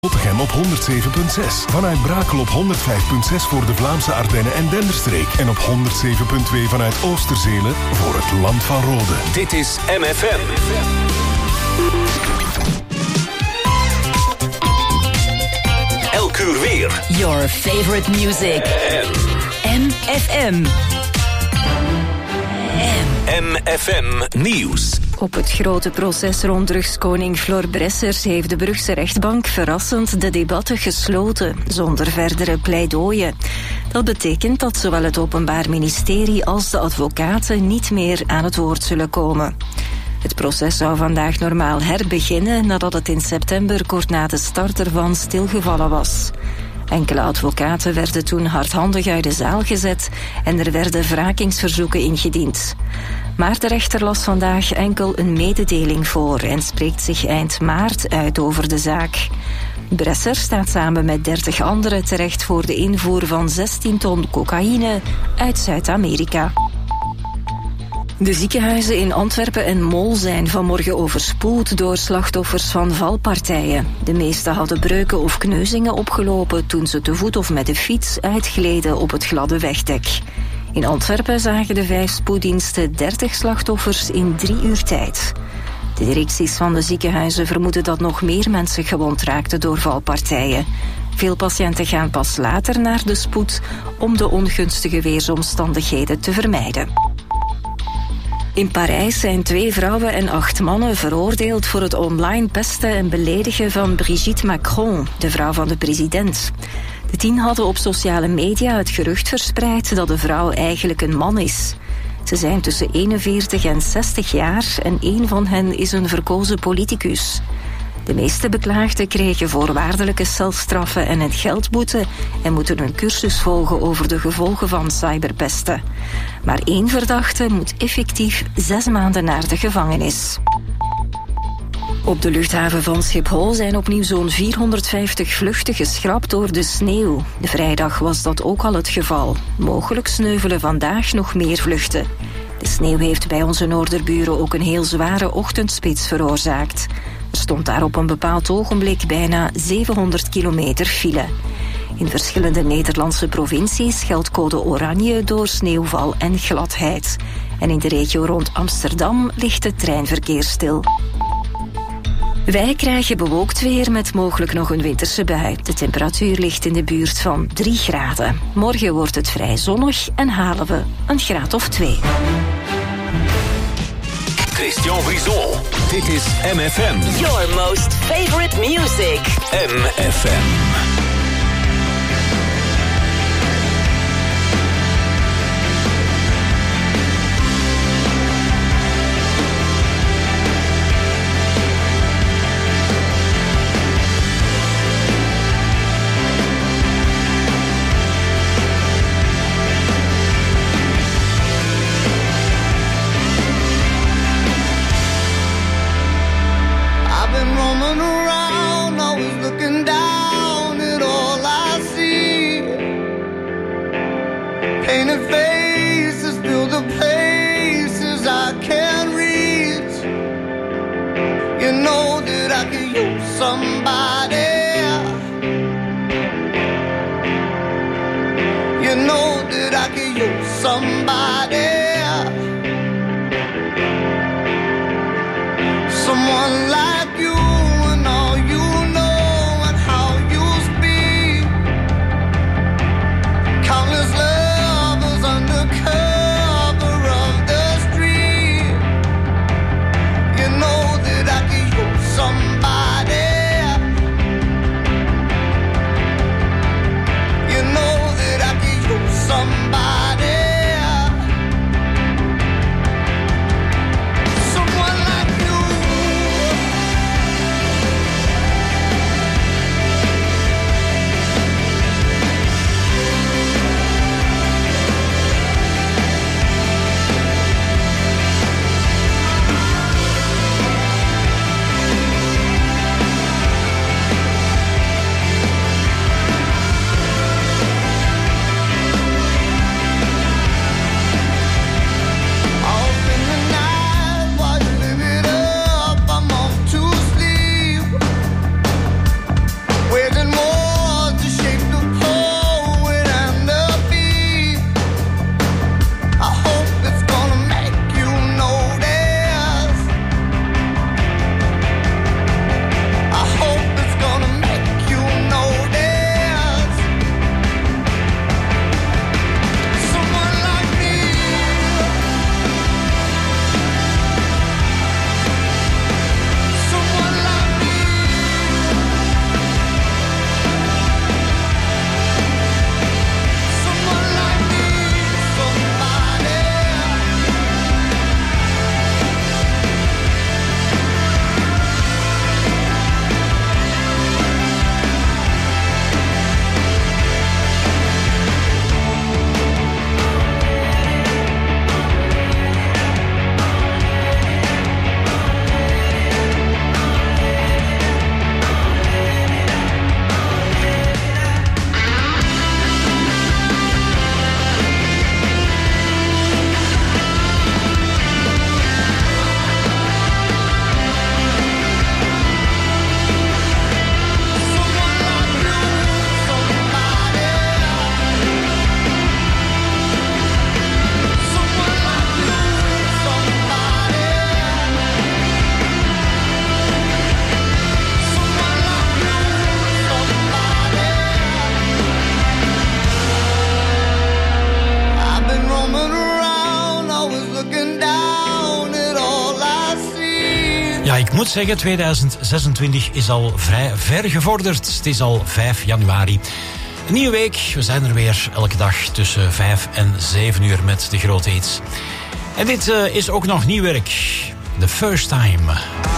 Rotterdam op 107.6. Vanuit Brakel op 105.6 voor de Vlaamse Ardennen en Denderstreek. En op 107.2 vanuit Oosterzelen voor het Land van Rode. Dit is MFM. Elk uur weer. Your favorite music. MFM. MFM Nieuws. Op het grote proces rond drugskoning Flor Bressers heeft de Brugse rechtbank verrassend de debatten gesloten, zonder verdere pleidooien. Dat betekent dat zowel het Openbaar Ministerie als de advocaten niet meer aan het woord zullen komen. Het proces zou vandaag normaal herbeginnen nadat het in september kort na de start ervan stilgevallen was. Enkele advocaten werden toen hardhandig uit de zaal gezet en er werden wrakingsverzoeken ingediend. Maar de rechter las vandaag enkel een mededeling voor en spreekt zich eind maart uit over de zaak. Bresser staat samen met 30 anderen terecht voor de invoer van 16 ton cocaïne uit Zuid-Amerika. De ziekenhuizen in Antwerpen en Mol zijn vanmorgen overspoeld door slachtoffers van valpartijen. De meeste hadden breuken of kneuzingen opgelopen toen ze te voet of met de fiets uitgleden op het gladde wegdek. In Antwerpen zagen de 5 spoeddiensten 30 slachtoffers in 3 uur tijd. De directies van de ziekenhuizen vermoeden dat nog meer mensen gewond raakten door valpartijen. Veel patiënten gaan pas later naar de spoed om de ongunstige weersomstandigheden te vermijden. In Parijs zijn 2 vrouwen en 8 mannen veroordeeld voor het online pesten en beledigen van Brigitte Macron, de vrouw van de president. De 10 hadden op sociale media het gerucht verspreid dat de vrouw eigenlijk een man is. Ze zijn tussen 41 en 60 jaar en 1 van hen is een verkozen politicus. De meeste beklaagden kregen voorwaardelijke celstraffen en een geldboete en moeten een cursus volgen over de gevolgen van cyberpesten. Maar 1 verdachte moet effectief 6 maanden naar de gevangenis. Op de luchthaven van Schiphol zijn opnieuw zo'n 450 vluchten geschrapt door de sneeuw. De vrijdag was dat ook al het geval. Mogelijk sneuvelen vandaag nog meer vluchten. De sneeuw heeft bij onze noorderburen ook een heel zware ochtendspits veroorzaakt. Er stond daar op een bepaald ogenblik bijna 700 kilometer file. In verschillende Nederlandse provincies geldt code oranje door sneeuwval en gladheid. En in de regio rond Amsterdam ligt het treinverkeer stil. Wij krijgen bewolkt weer met mogelijk nog een winterse bui. De temperatuur ligt in de buurt van 3 graden. Morgen wordt het vrij zonnig en halen we een graad of 2. Christian Brison. Dit is MFM. Your most favorite music. MFM. Countless lovers undercover moet zeggen, 2026 is al vrij ver gevorderd. Het is al 5 januari. Een nieuwe week. We zijn er weer elke dag tussen 5 en 7 uur met de grote hits. En dit is ook nog nieuw werk. The First Time.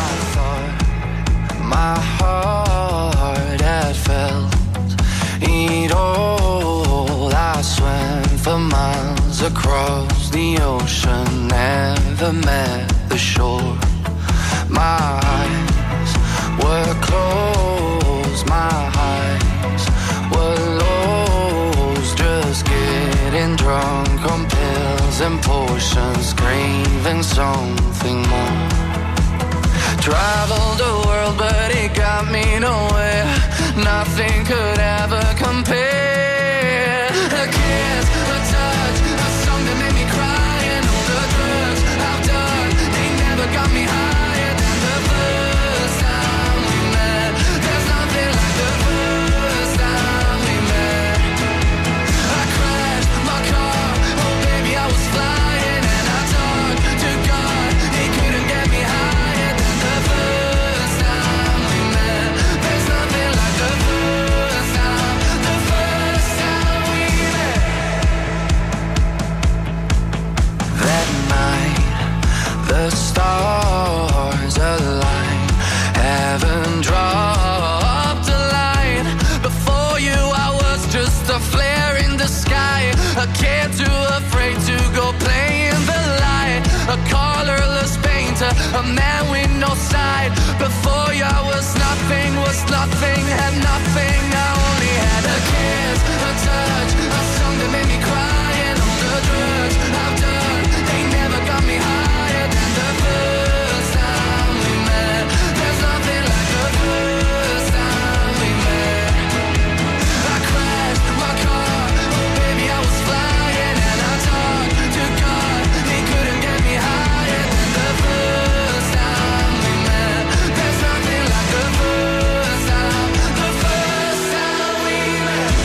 My heart had felt it all. I swam for miles across the ocean, never met the shore. My eyes were closed, my eyes were lost, just getting drunk on pills and potions, craving something more. Traveled the world, but it got me nowhere. Nothing could ever compare. A kiss, a touch, a song that made me cry, and all the drugs I've done, they never got me higher than the first time we met. There's nothing like the first time we met. I crashed my car, oh baby I was flying, and I talked to God, he couldn't get me higher than the first time we met. There's nothing like the first time we met. That night, the stars align, heaven dropped a line. Before you I was just a flare in the sky, a kid too afraid to go play in the light, a colorless painter, a man with no side. Before you I was nothing, had nothing. I only had a kiss, a touch, a song that made me cry, and all the drugs I've done, they never got me higher than the first time we met. There's nothing like the first time we met. I crashed my car, oh baby I was flying, and I talked to God, he couldn't get me higher than the first time we met. There's nothing like the first time we met.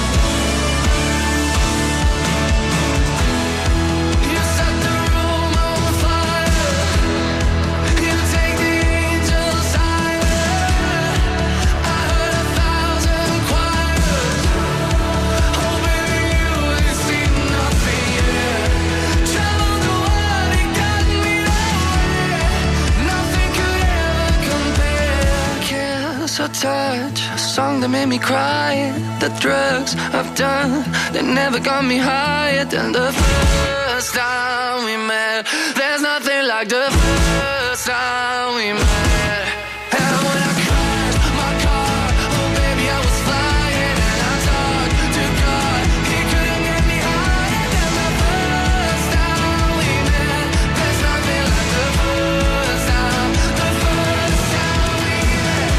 You set the room on fire, you take the angels higher. I heard 1,000 choirs, oh baby you ain't seen nothing yet. Traveled the world, it got me nowhere. Nothing could ever compare. Kiss, a touch, a song that made me cry. The drugs I've done, they never got me higher than the first time we met. There's nothing like the first time we met. And when I crashed my car, oh baby I was flying, and I talked to God, he couldn't get me higher than the first time we met. There's nothing like the first time we met. The first time we met.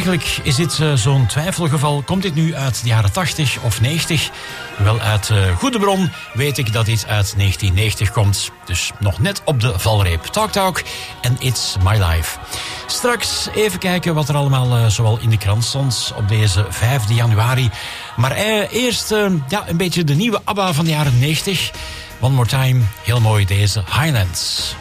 Eigenlijk is dit zo'n twijfelgeval. Komt dit nu uit de jaren 80 of 90? Wel, uit goede bron weet ik dat dit uit 1990 komt. Dus nog net op de valreep. Talk Talk en It's My Life. Straks even kijken wat er allemaal zoal in de krant stond op deze 5 januari. Maar eerst een beetje de nieuwe ABBA van de jaren 90. One More Time, heel mooi deze Highlands.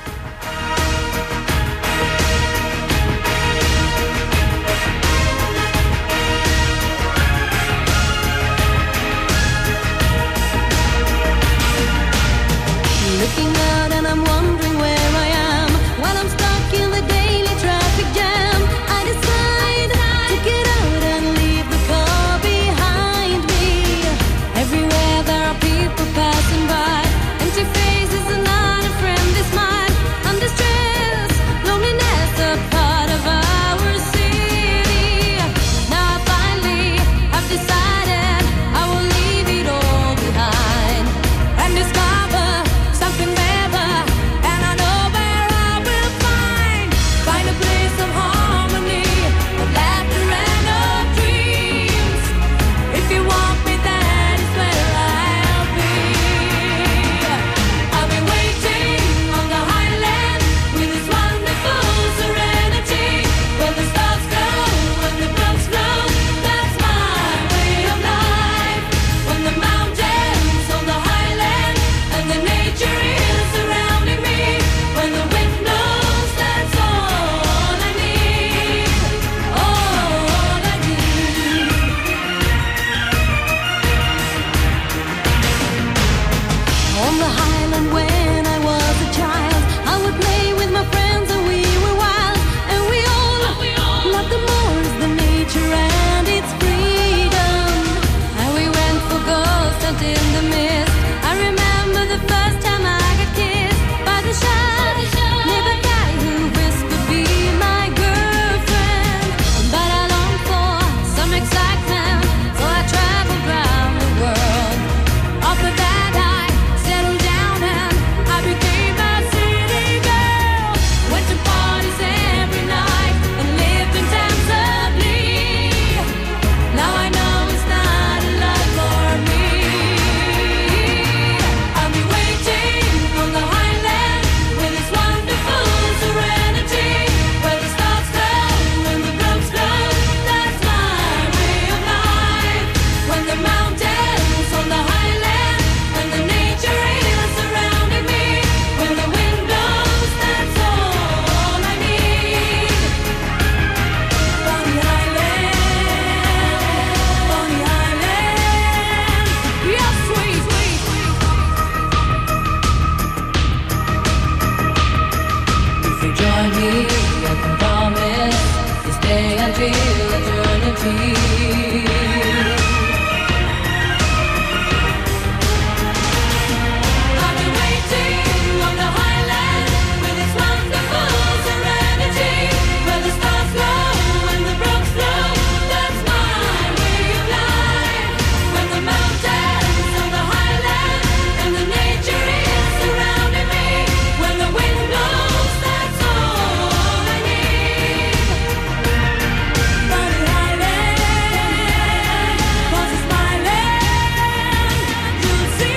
Looking out and I'm wondering where I am. While I'm stuck in the daily traffic jam, I decide to get out and leave the car behind me. Everywhere there are people passing by. Empty faces and not a friendly smile. Under stress, loneliness a part of our city. Now I finally have decided I will leave it all behind and discover something better, and I know where I will find a place of harmony, of laughter and of dreams. If you want me, that is where I'll be. I'll be waiting on the highland with this wonderful serenity, where the stars glow, when the brooks flow. That's my way of life. When the mountains on the highland and the nature is surrounding me, when the wind blows, that's all I need, all I need. On the highland when I was a child, I would play with my friends and we were wild, and we all loved the moors, the nature and its freedom. And we went for ghosts and in the mist. I remember the first time I got kissed by the shy neighbor guy who whispered be my girlfriend. But I longed for some excitement, so I traveled round the world. After that I settled down and I became a city girl. Went to parties every night and lived intensively. Now I know it's not a love for me. I'll be waiting on the highland with its wonderful serenity, where the stars glow, when the brooks flow. That's my way of life. When the mountains on the highland and the nature is surrounding me, when the wind blows, that's all I need. Bonnie Island, Bonnie Island, yes, sweet, sweet. If you join me, I can promise to stay until eternity. I'll be waiting on the highland with its wonderful serenity, where the stars glow and the brooks flow. That's my way of life. When the mountains on the highland and the nature is surrounding me, when the wind blows, that's all I need. Bonnie Island, 'cause it's my land. You'll see.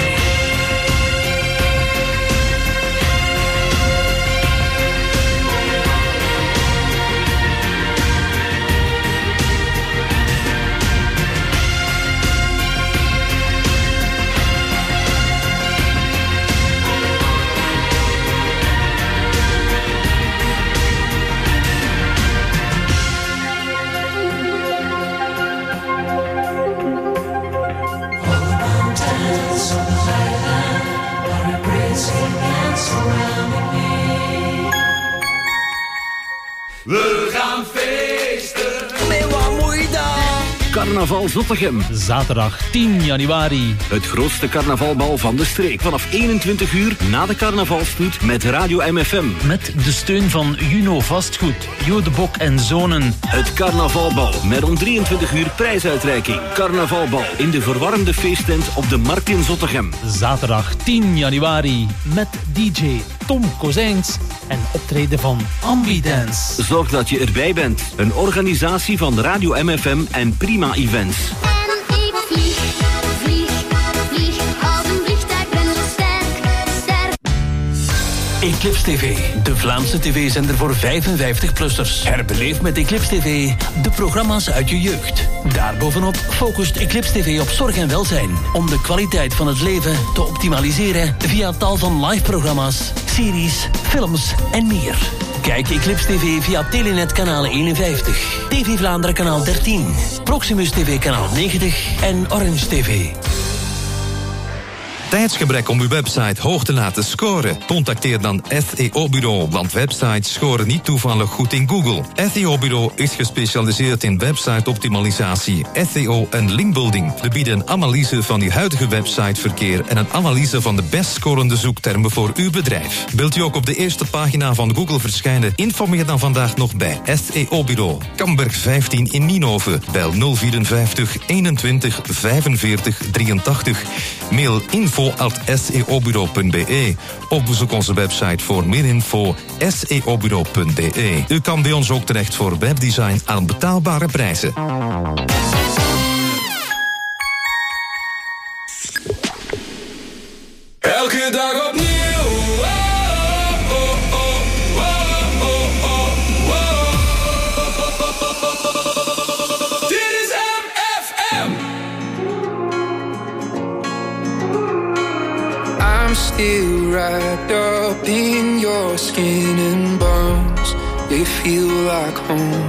We gaan feesten. Carnaval Zottegem. Zaterdag 10 januari. Het grootste carnavalbal van de streek. Vanaf 21 uur na de carnavalstoet met Radio MFM. Met de steun van Juno Vastgoed, Jo de Bok en Zonen. Het carnavalbal met om 23 uur prijsuitreiking. Carnavalbal in de verwarmde feesttent op de Markt in Zottegem. Zaterdag 10 januari met DJ Tom Kozijns en optreden van Ambidance. Zorg dat je erbij bent. Een organisatie van Radio MFM en Prima Events. En ik vlieg, vlieg, vlieg als een vliegtuig, ben zo sterk. Eclipse TV, de Vlaamse tv-zender voor 55-plussers. Herbeleef met Eclipse TV de programma's uit je jeugd. Daarbovenop focust Eclipse TV op zorg en welzijn. Om de kwaliteit van het leven te optimaliseren via tal van live-programma's, series, films en meer. Kijk Eclipse TV via Telenet kanaal 51, TV Vlaanderen kanaal 13, Proximus TV kanaal 90 en Orange TV. Tijdsgebrek om uw website hoog te laten scoren? Contacteer dan SEO-bureau, want websites scoren niet toevallig goed in Google. SEO-bureau is gespecialiseerd in website-optimalisatie, SEO en linkbuilding. We bieden een analyse van uw huidige websiteverkeer en een analyse van de best scorende zoektermen voor uw bedrijf. Wilt u ook op de eerste pagina van Google verschijnen? Informeer dan vandaag nog bij SEO-bureau. Kamberg 15 in Nienhoven. Bel 054 21 45 83. Mail info@seobureau.be of bezoek onze website voor meer info seobureau.be. U kan bij ons ook terecht voor webdesign aan betaalbare prijzen. Elke dag opnieuw. Dit is MFM. I'm still wrapped up in your skin and bones. They feel like home.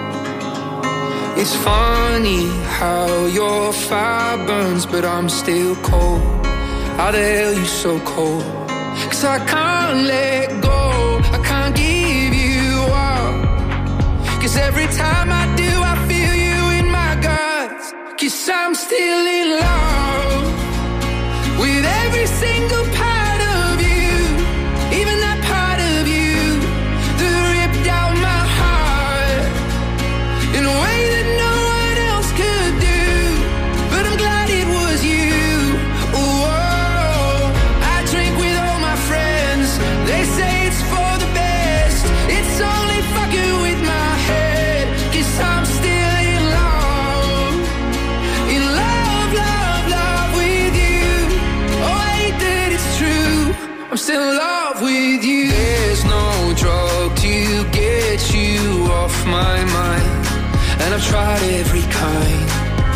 It's funny how your fire burns, but I'm still cold. How the hell you so cold? 'Cause I can't let go, I can't give you up. 'Cause every time I do, I feel you in my guts. 'Cause I'm still in love with every single part of you, even that part of you that ripped out my heart in a way that no one else could do. But I'm glad it was you. Whoa, I drink with all my friends. They say it's for the best. It's only fucking with my head. 'Cause I'm still in love. In love, love, love with you. Oh, I hate that it's true. I'm still in love with you. There's no drug to get you off my mind, and I've tried every kind.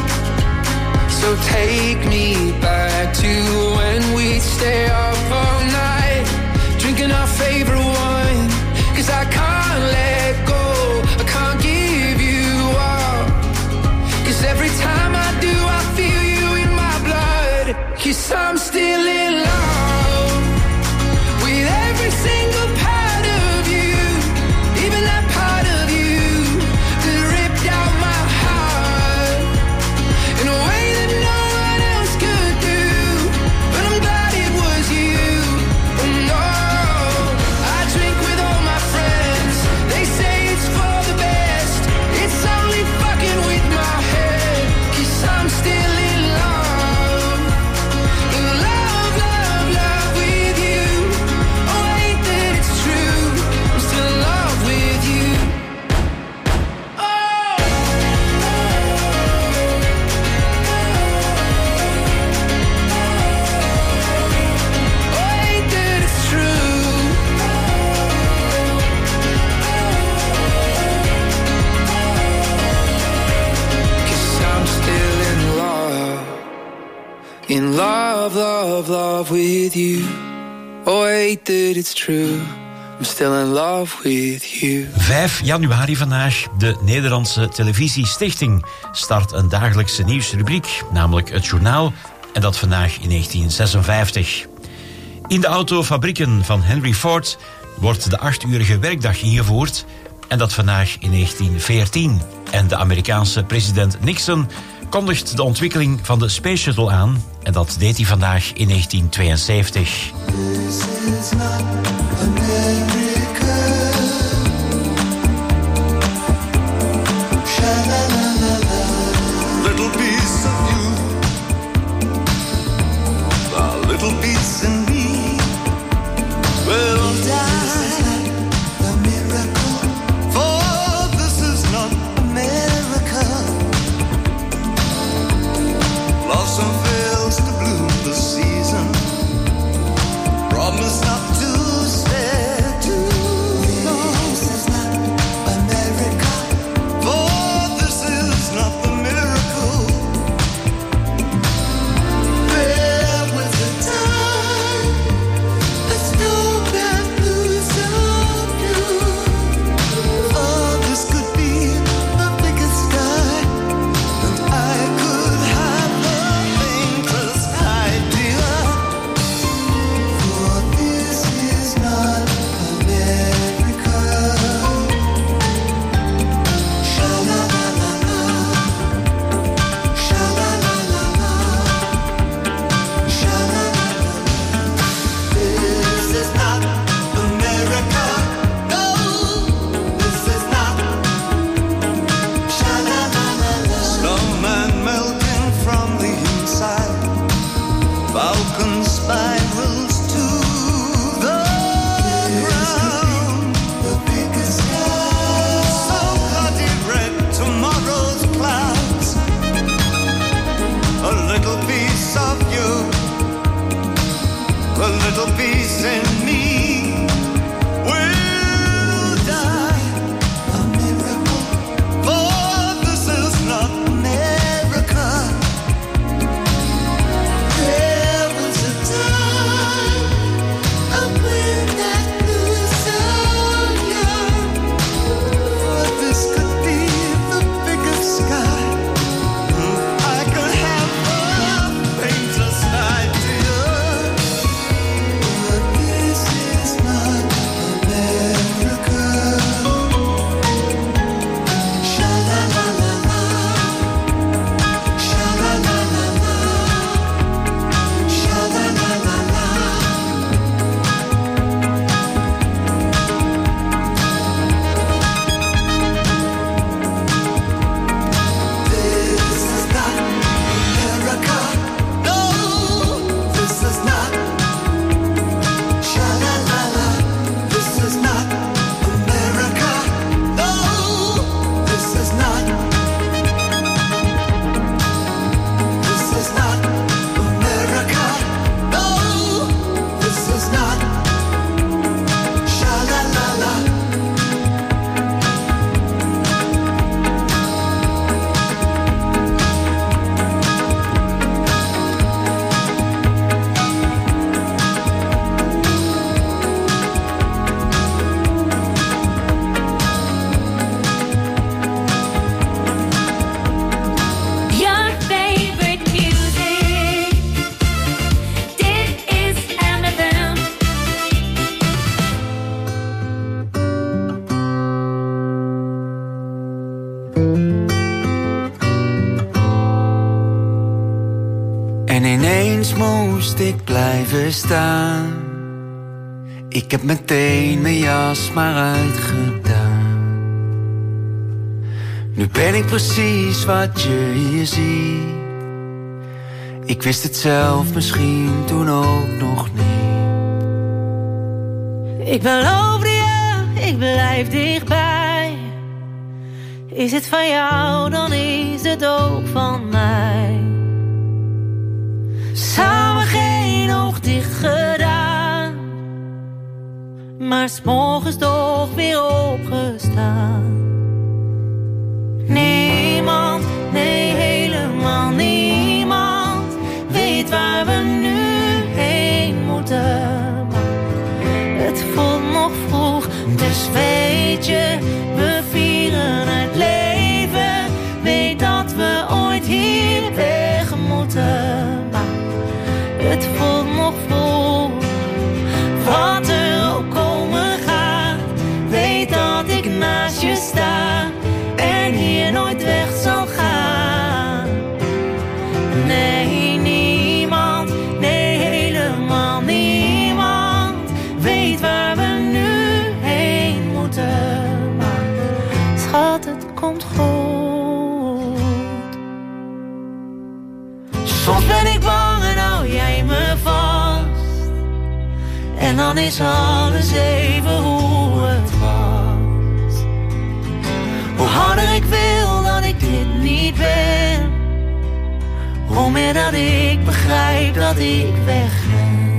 So take me back to when we'd stay up all night, drinking our favorite wine. 'Cause I can't let go, I can't give you up. 'Cause every time I do, I feel you in my blood. 'Cause I'm still in love with every single part of you, even that part of you that ripped out my heart in a way that no one else could do. But I'm glad it was you. Oh no, I drink with all my friends. They say it's for the best. It's only fucking with my head. 'Cause I'm still in love. In love, love, love with you. Oh, I hate that it's true. I'm still in love with you. Oh, I hate that it's true. 'Cause I'm still in love. In love, love, love with you. Oh, I hate that it's true. I'm still in love with you. 5 januari vandaag. De Nederlandse Televisiestichting start een dagelijkse nieuwsrubriek, namelijk het journaal. En dat vandaag in 1956. In de autofabrieken van Henry Ford wordt de 8-urige werkdag ingevoerd. En dat vandaag in 1914. En de Amerikaanse president Nixon kondigt de ontwikkeling van de Space Shuttle aan. En dat deed hij vandaag in 1972. Little piece of you, a little piece in me. Well, piece of you, a little piece in me will die a miracle. For this is not America. There was a time when that blue sun young, for this could be the biggest sky. I could have a painter's idea, but this is not America. Sha la la la la, sha la la la la, sha la la la la. This is not America. No, this is not. Sha la la la. This is not America. No, this is not. This is not America. No, this is not. Sha la la la. Your favorite music. Dit is MFM. En ineens moest ik blijven staan. Ik heb meteen mijn jas maar uitgedaan. Nu ben ik precies wat je hier ziet. Ik wist het zelf misschien toen ook nog niet. Ik beloofde je, ik blijf dichtbij. Is het van jou, dan is het ook van mij. Samen geen oog dicht gedaan, maar 's morgens toch weer opgestaan. Niemand, nee helemaal niemand, weet waar we nu heen moeten. Maar het voelt nog vroeg, dus weet je, we vieren het leven. Weet dat we ooit hier weg moeten. Maar het voelt nog vroeg, wat er ook komen gaat. Weet dat ik naast je sta en hier nooit weg zal gaan. Nee, niemand, nee helemaal niemand, weet waar we nu heen moeten. Maar schat, het komt goed. Soms ben ik bang en hou jij me vast. En dan is alles even hoe het was. Hoe harder ik wil dat ik dit niet ben, hoe meer dat ik begrijp dat ik weg ben.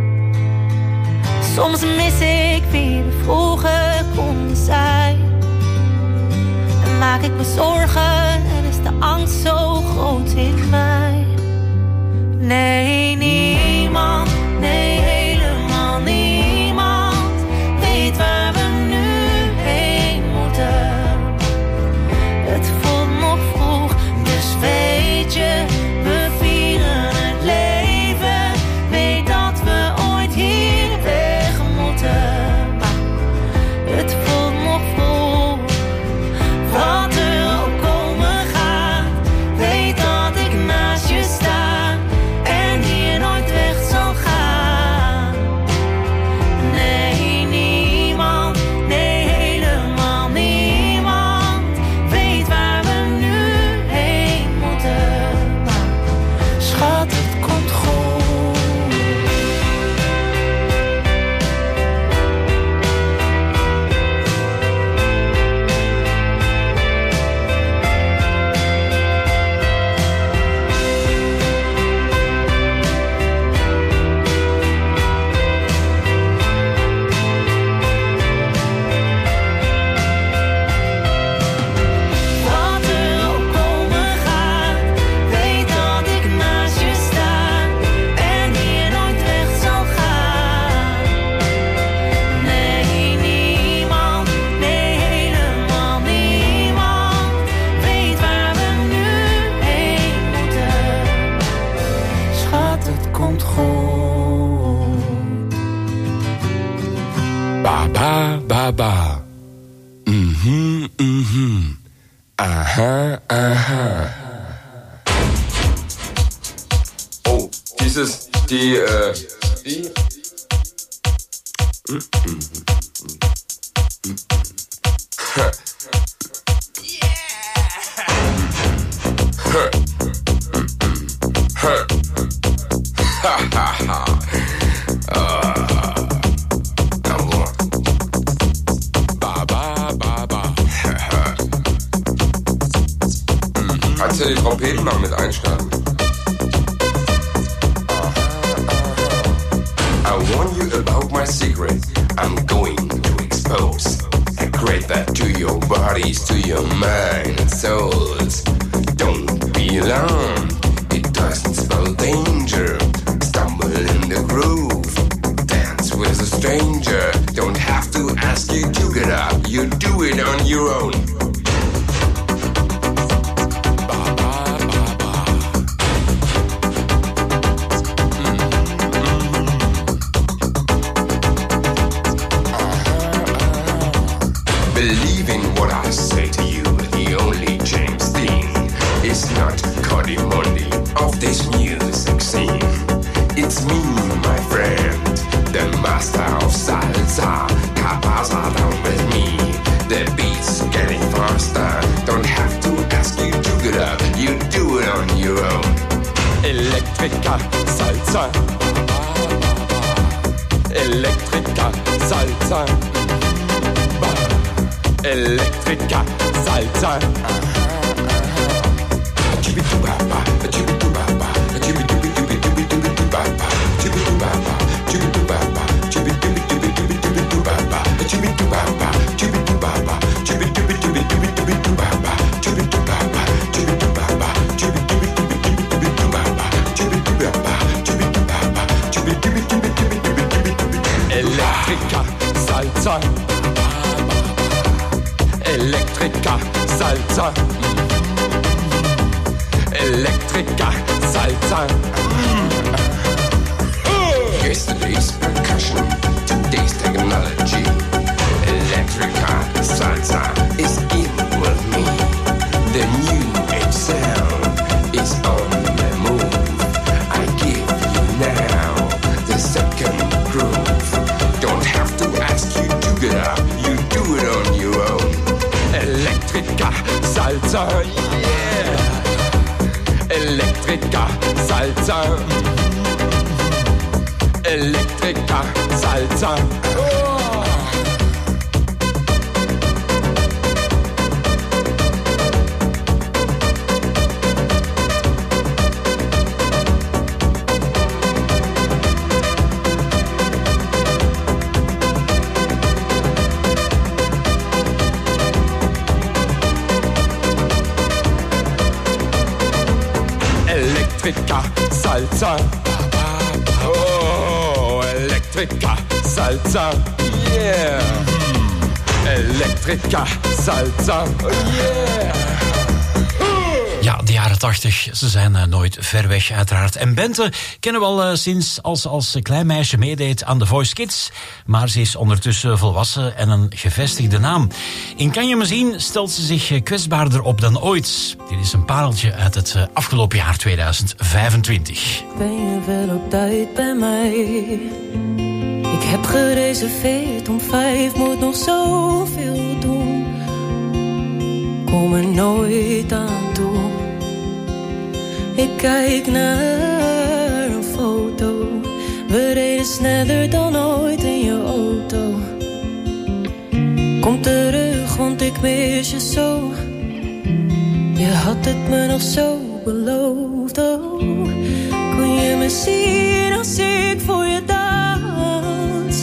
Soms mis ik wie we vroeger konden zijn. En maak ik me zorgen en is de angst zo groot in mij. Nee, niemand, nee helemaal niemand, weet waar we nu heen moeten. Het voelt nog vroeg, dus weet je, we vieren het leven. Weet dat we ooit hier weg moeten. Maar het voelt nog vroeg, wat er ook komen gaat. Weet dat ik ba ba. Mhm, mhm. Aha, aha. Oh, die. Kannst du die Trompeten mal mit einstarten? I warn you about my secret. I'm going to expose. I create that to your bodies, to your mind and souls. Don't be alarmed. It doesn't spell danger. Stumble in the groove. Dance with a stranger. Don't have to ask you to get up. You do it on your own. Believe in what I say to you. The only James Dean is not Cody Monday of this music scene. It's me, my friend, the master of salsa. Capaza down with me. The beat's getting faster. Don't have to ask you to get up. You do it on your own. Electrica salsa. Electrica salsa. Electrica salsa. Electrica salsa. Electrica salsa. Electrica salsa. Yesterday's percussion, today's technology. Electrica salsa is in with me. The new age sound is on the move. I give you now the second groove. Don't have to ask you to get up. You do it on your own. Electrica salsa, yeah. Electrica salsa. Electrica salsa. Oh. Electrica salsa. Oh, Electrica salsa. Yeah. Electrica salsa. Yeah. Ja, de jaren 80, ze zijn nooit ver weg uiteraard. En Bente kennen we al sinds als klein meisje meedeed aan The Voice Kids. Maar ze is ondertussen volwassen en een gevestigde naam. In Kan je me zien stelt ze zich kwetsbaarder op dan ooit. Dit is een pareltje uit het afgelopen jaar 2025. Ben je wel op tijd bij mij? Ik heb gereserveerd om 5, moet nog zoveel doen. Kom er nooit aan toe. Ik kijk naar een foto. We reden sneller dan ooit in je auto. Kom terug, want ik mis je zo. Je had het me nog zo beloofd. Oh, kon je me zien als ik voor je dans?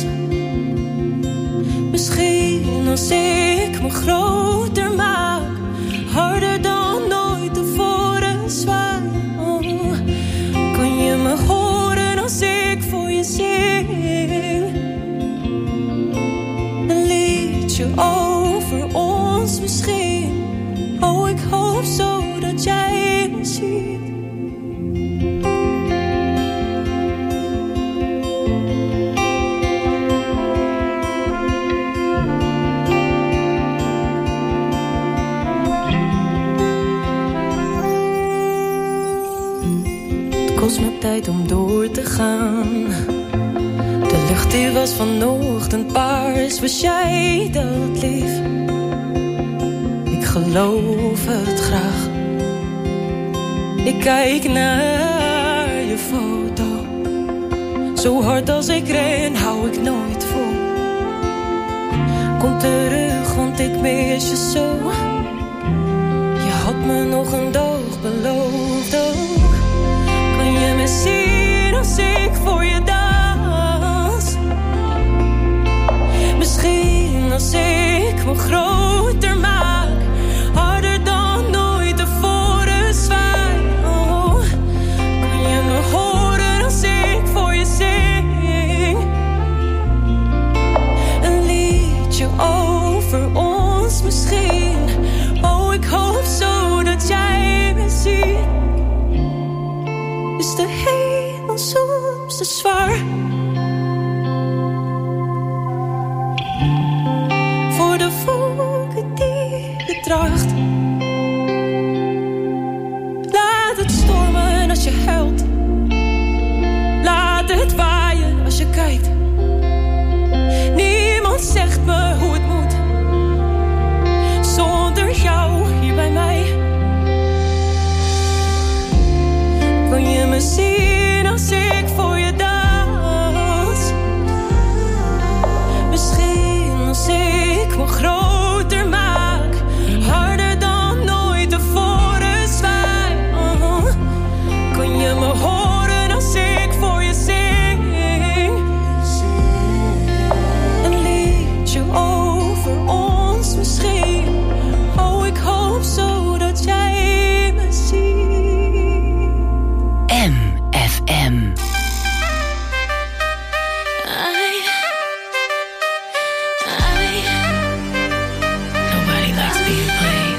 Misschien als ik me groter maak, harder dan ooit tevoren zwaai. Oh, kan je me horen als ik voor je zing? Een liedje over ons misschien. Oh, ik hoop zo dat jij me ziet. kost me tijd om door te gaan. De lucht die was vanochtend paars. Was jij dat lief? Ik geloof het graag. Ik kijk naar je foto. Zo hard als ik ren, hou ik nooit vol. Kom terug, want ik mis je zo. Je had me nog een dag beloofd ook. Kan je me zien als ik voor je dans? Misschien als ik me groter maak. Harder dan ooit tevoren zwaai. Oh, kan je me horen als ik voor je zing? Een liedje over ons misschien. Oh, ik hoop zo dat jij me ziet. Is de hemel soms te zwaar? Voor de wolken die je draagt. Laat het stormen als je huilt. Laat het waaien als je kijkt. Niemand zegt me hoe het moet. Zonder jou hier bij mij. Kan je me zien als ik voor je dans? Misschien als ik me groter maak. Harder dan ooit tevoren zwaai. Oh, kan je me horen als ik voor je zing? Een liedje over ons misschien. Oh, ik hoop zo dat jij me ziet. MFM. Nobody likes being played.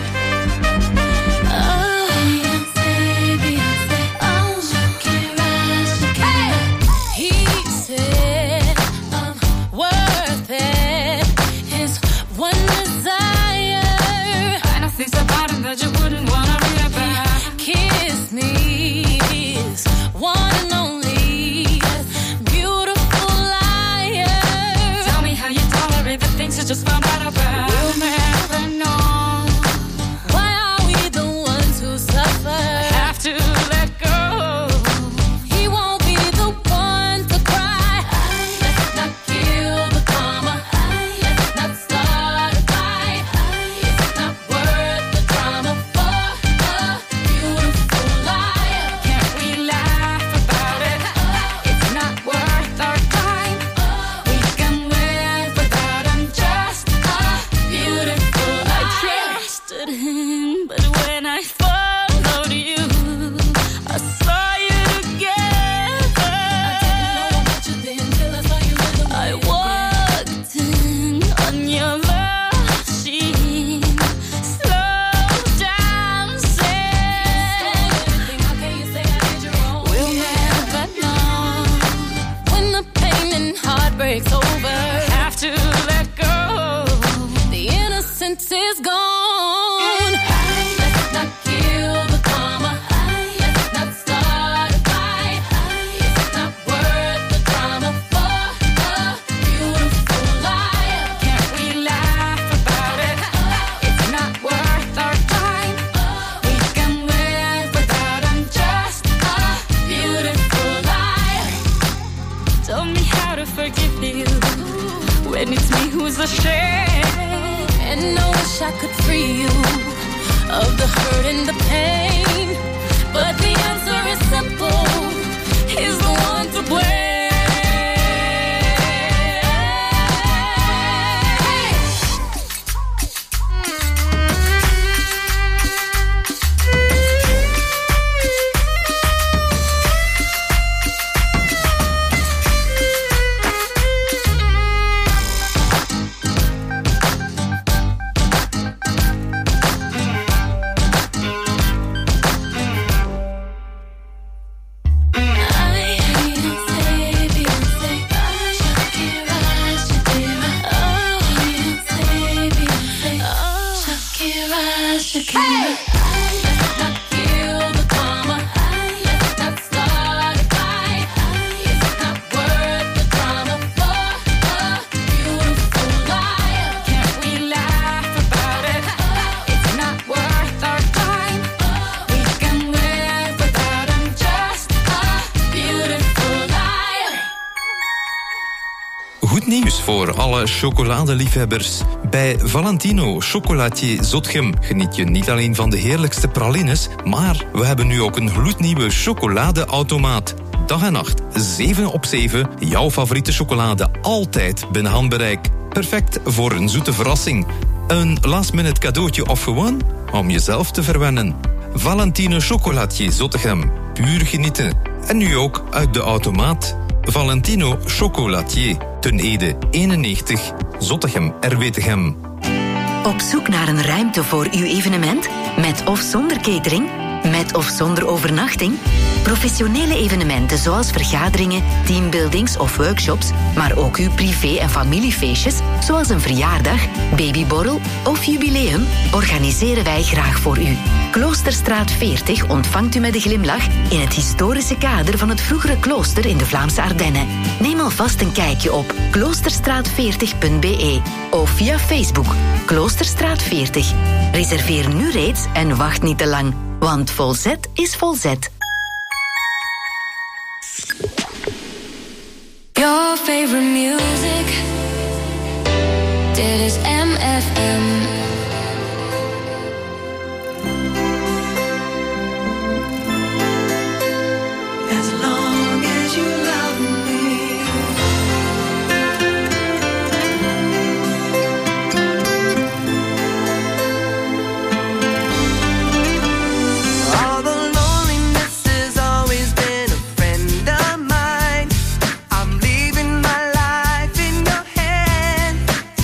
He said I'm worth it. His one desire. And I think about him that you wouldn't wanna read about. Kiss me, his one and only beautiful liar. Tell me how you tolerate the things you just found out about. We'll never know. Why are we the ones who suffer? Have to let go. He won't be the one to cry. Let's not kill the karma. Let's not start a fight. It's not worth the drama for a beautiful liar. Can't we laugh about it? It's not worth our time. We can live without him, just a beautiful liar. I trusted him, but when I followed you, I saw you together. I didn't know about you then till I saw you with him. I walked in on your love machine, slow dancing. How can you say I did you wrong? We'll never know when the pain and heartbreak's over. Have to let go. The innocence is gone. Let's not kill the karma. Let's not start a fight. It's not worth the drama for a beautiful liar. Can't we laugh about it? It's not worth our time. We can live without him, just a beautiful liar. Tell me how to forgive you when it's me who's ashamed. And I wish I could free you of the hurt and the pain. But the answer is simple. He's the one to blame. nieuws voor alle chocoladeliefhebbers. Bij Valentino Chocolatier Zotgem geniet je niet alleen van de heerlijkste pralines, maar we hebben nu ook een gloednieuwe chocoladeautomaat. Dag en nacht, 7 op 7, jouw favoriete chocolade altijd binnen handbereik. Perfect voor een zoete verrassing. Een last-minute cadeautje of gewoon om jezelf te verwennen. Valentino Chocolatier Zottegem. Puur genieten. En nu ook uit de automaat. Valentino Chocolatier. Ten Ede 91. Zottegem Erwetegem. Op zoek naar een ruimte voor uw evenement? Met of zonder catering? Met of zonder overnachting? Professionele evenementen zoals vergaderingen, teambuildings of workshops, maar ook uw privé- en familiefeestjes, zoals een verjaardag, babyborrel of jubileum, organiseren wij graag voor u. Kloosterstraat 40 ontvangt u met een glimlach in het historische kader van het vroegere klooster in de Vlaamse Ardennen. Neem alvast een kijkje op kloosterstraat40.be of via Facebook Kloosterstraat 40. Reserveer nu reeds en wacht niet te lang, want volzet is volzet. Your favorite music, dit is MFM. As long as you love me. All the loneliness has always been a friend of mine. I'm leaving my life in your hand.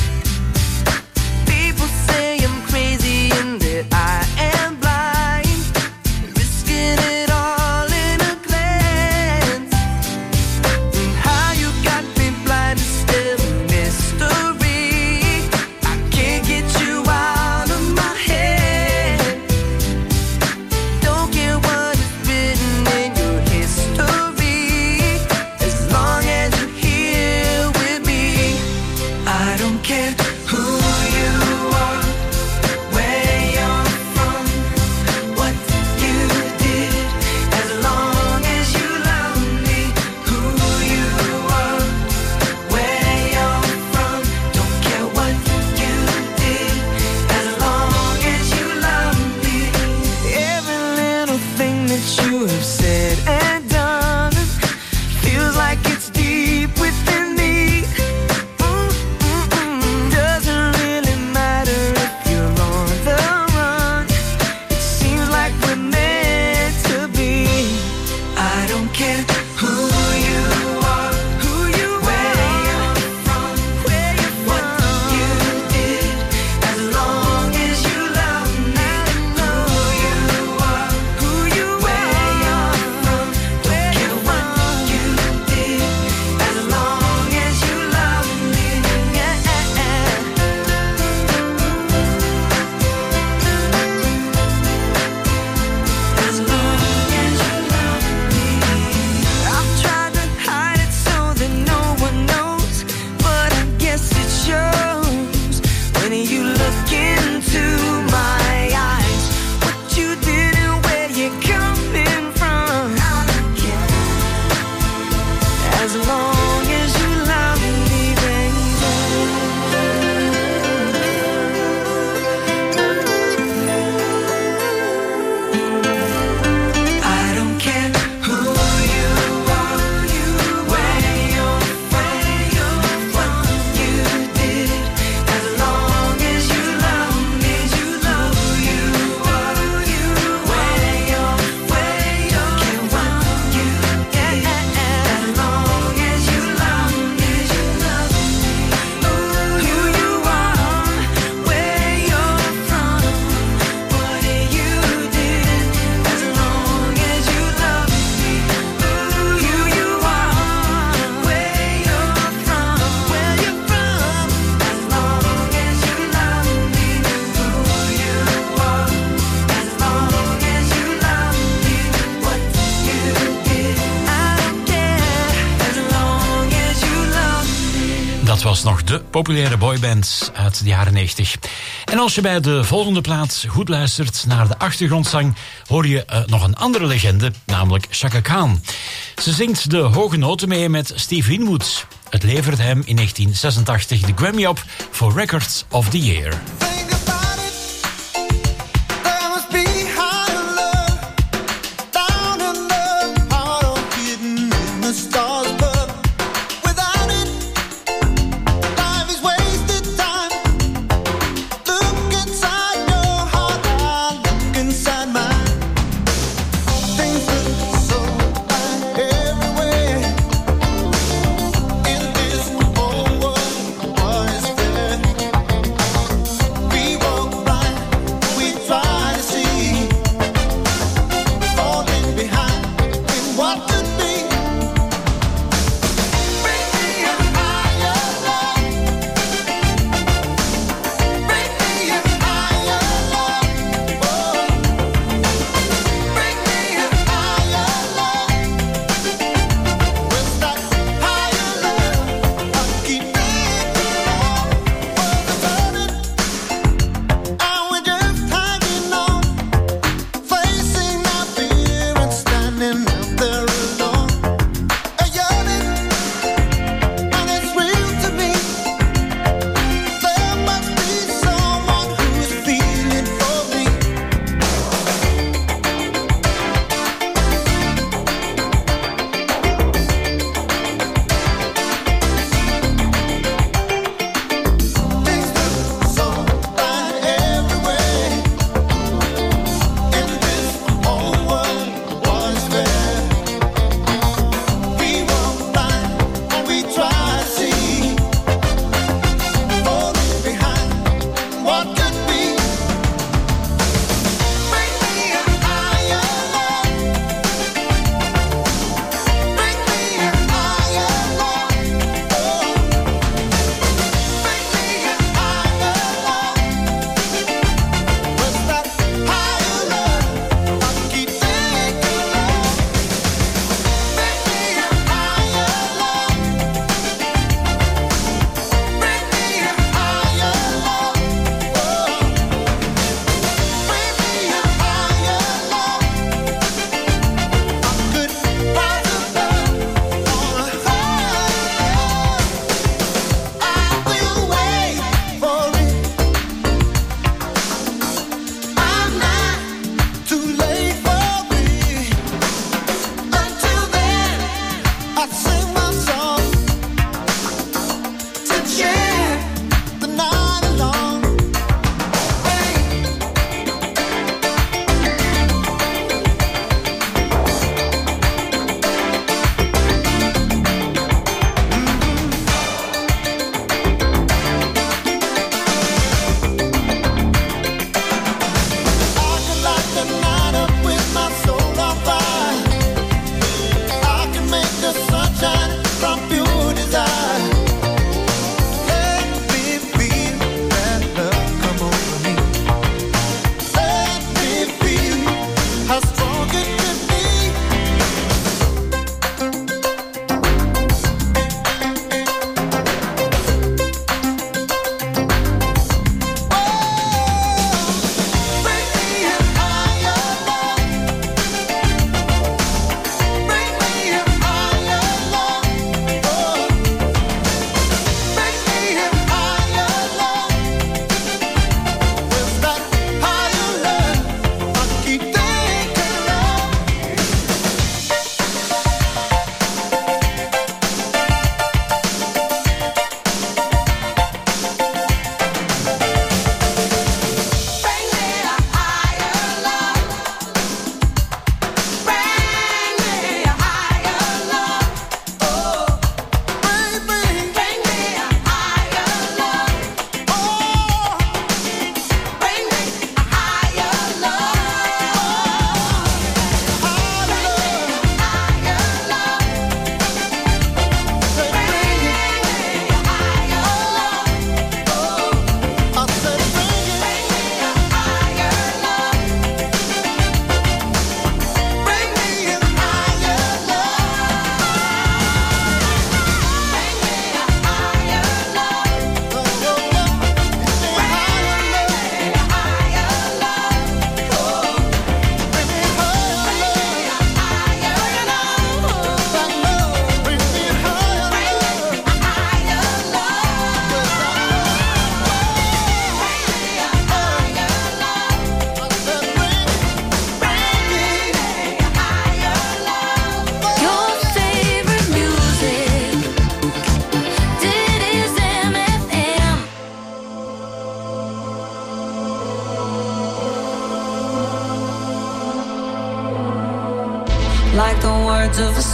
People say I'm crazy and that I am blind, risking it all in a glance. And how you got me blind is still a mystery. I can't get you out of my head. Don't care what is written in your history, as long as you're here with me. I don't care who you are, where you're from, what you did, as long as you love me. Who you are, where you're from, don't care what you did, as long as you love me. Every little thing that you have said and done feels like it's deep within me. Doesn't really matter if you're on the run. It seems like we're meant to be. I don't care who you are, where you're from, what you did, as long as you love me. Who you are, where you're from, don't care what you did, as long as you love me. As long as you love me. I've tried to hide it so that no one knows, but I guess it shows when you look into my eyes. What you did and where you're coming from. As long as you love me, baby. I don't care who you are, where you're from, what you did, as long as you love me. Who you are, where you're from, what you did, as long as you love me. Who you are, where you're from, what you did, as long as you love me. Who you are, where you're from, as long as you love me. Who you are, as long as you love me. What you did, I don't care, as long as you love me. Dat was nog de populaire boyband uit de jaren 90. En als je bij de volgende plaat goed luistert naar de achtergrondzang, hoor je nog een andere legende, namelijk Chaka Khan. Ze zingt de hoge noten mee met Steve Winwood. Het leverde hem in 1986 de Grammy op voor Records of the Year. Be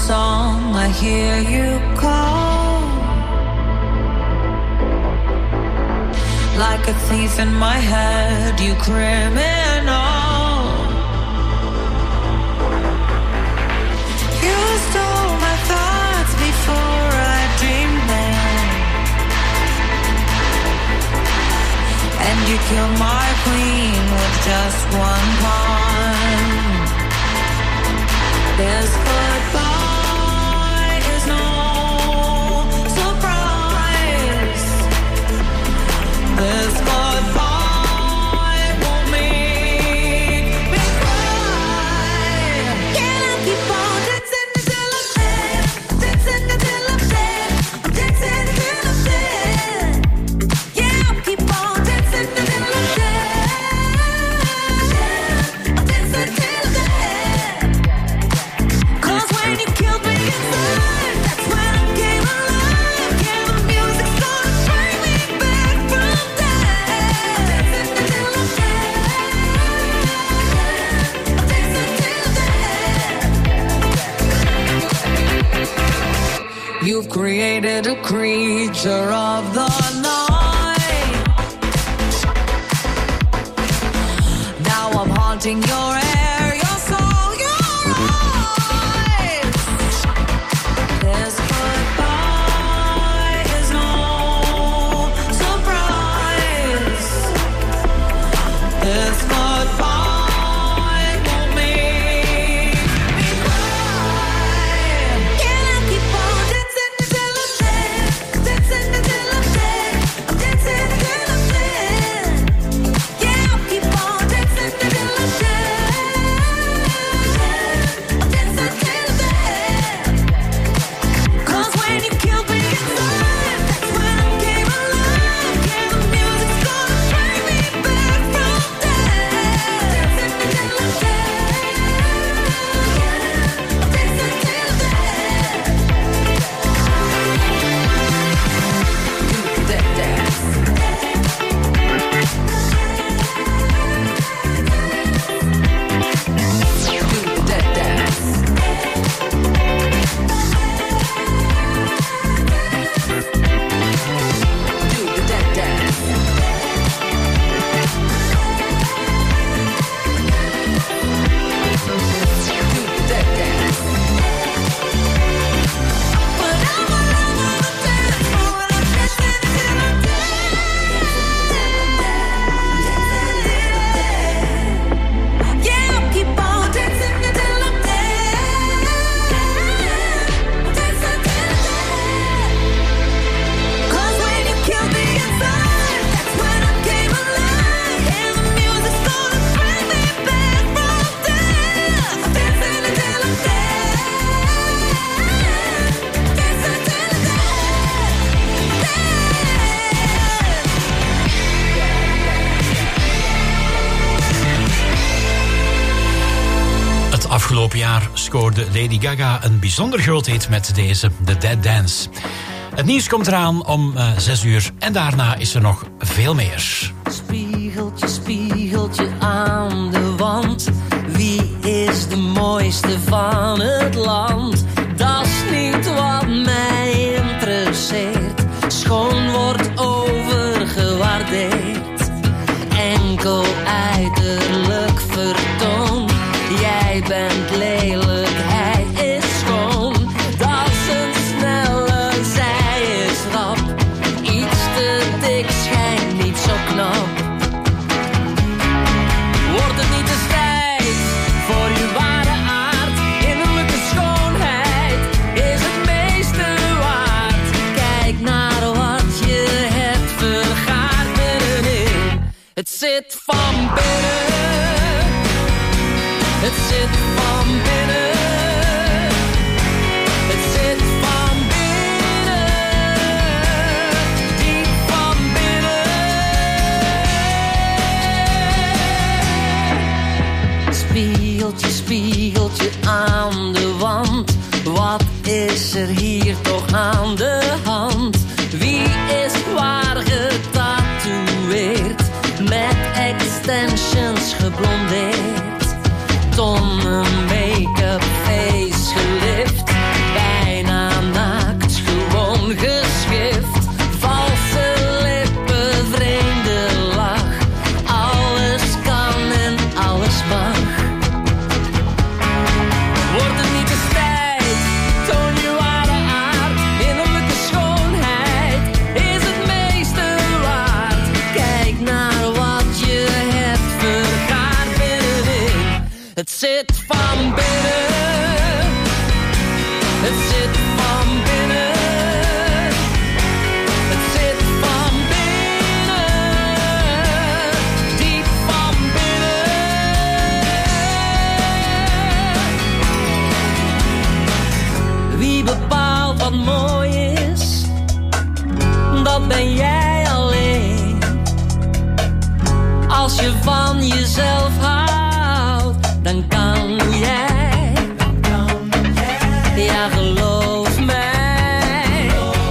song, I hear you call. Like a thief in my head, you criminal. You stole my thoughts before I dreamed them, and you killed my queen with just one pawn. This goodbye is no surprise. This goodbye won't make me cry. Can I keep on dancing until I'm dead? Dancing until I'm dead. I'm dancing until I'm dead. Yeah, I'll keep on dancing until I'm dead. I'm dancing till I'm dead. 'Cause when you killed me inside, that's when I came alive. Yeah, the music's gonna bring me back from death. Dancing until I'm dead. I'm dancing till dead. You've created a creature of the night. Now I'm haunting your air, your soul, your eyes. This goodbye is no surprise. This goodbye won't make me cry. Can I keep on dancing until I'm dead? Dancing until I'm dead. I'm dancing until I'm dead. Yeah, I'll keep on dancing until I'm dead. I'm dancing till I'm dead. 'Cause when you killed me inside, that's when I came alive. Yeah, the music's gonna bring me back from death. Dancing until I'm dead. I'm dancing till I'm dead. Do that dance. Do that dance. Do that dance. Do that dance. But I'm all over the dance floor and I'm dancing till I'm dead. Yeah, I'll keep on dancing until I'm dead. Dancing till I'm dead. 'Cause when you killed me inside, that's when I came alive. And the music's gonna bring me back from death. Dancing until I'm dead. Dancing till I'm Het afgelopen jaar scoorde Lady Gaga een bijzonder groot hit met deze, The Dead Dance. Het nieuws komt eraan om 6 uur en daarna is er nog veel meer. Spiegeltje, spiegeltje aan de wand. Wie is de mooiste van het land? Dat is niet wat mij interesseert. Schoon wordt overgewaardeerd. Enkel uiterlijk vertoon. Jij bent lelijk, hij is schoon. Dat is een snelle, zij is rap. Iets te dik schijnt niet zo knap. Wordt het niet eens tijd voor je ware aard? Innerlijke schoonheid is het meeste waard. Kijk naar wat je hebt vergaard binnenin. Het zit van binnen. Het zit van binnen. Het zit van binnen. Diep van binnen. Spiegeltje, spiegeltje aan de wand. Wat is er hier toch aan de hand? Wie is waar getatoeëerd? Met extensions geblondeerd. Tonnen make-up face gelift. zit van binnen. Het zit van binnen. Het zit van binnen. Diep van binnen. Wie bepaalt wat mooi is? Dat ben jij alleen. Als je van jezelf houdt, dan kan jij. Ja, geloof mij.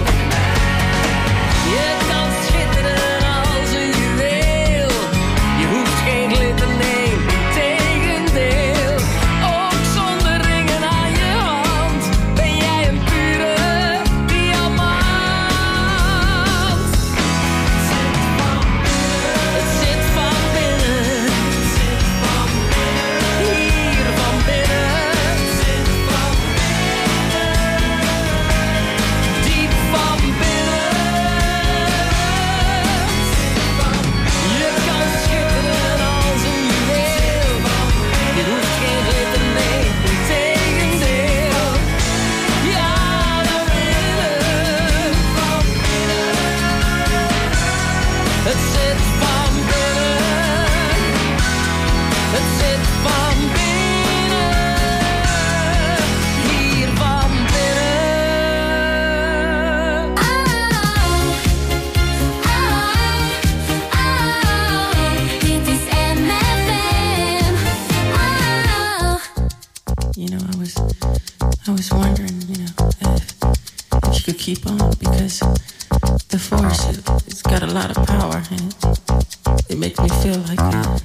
Je kan schitteren als een juweel. Je hoeft geen glitter, nee, integendeel. Ook zonder ringen aan je hand ben jij een pure diamant. Het zit van binnen. Hier van binnen. Diep van binnen. Je kan schitteren als een juweel. Je hoeft geen glitter, nee, integendeel. Ja, we willen van binnen. Het zit van binnen. Het zit van binnen. Hier van binnen. Dit is MFM. You know, I was wondering, you know, if you could keep on, because the force, it's got a lot of power, and it makes me feel like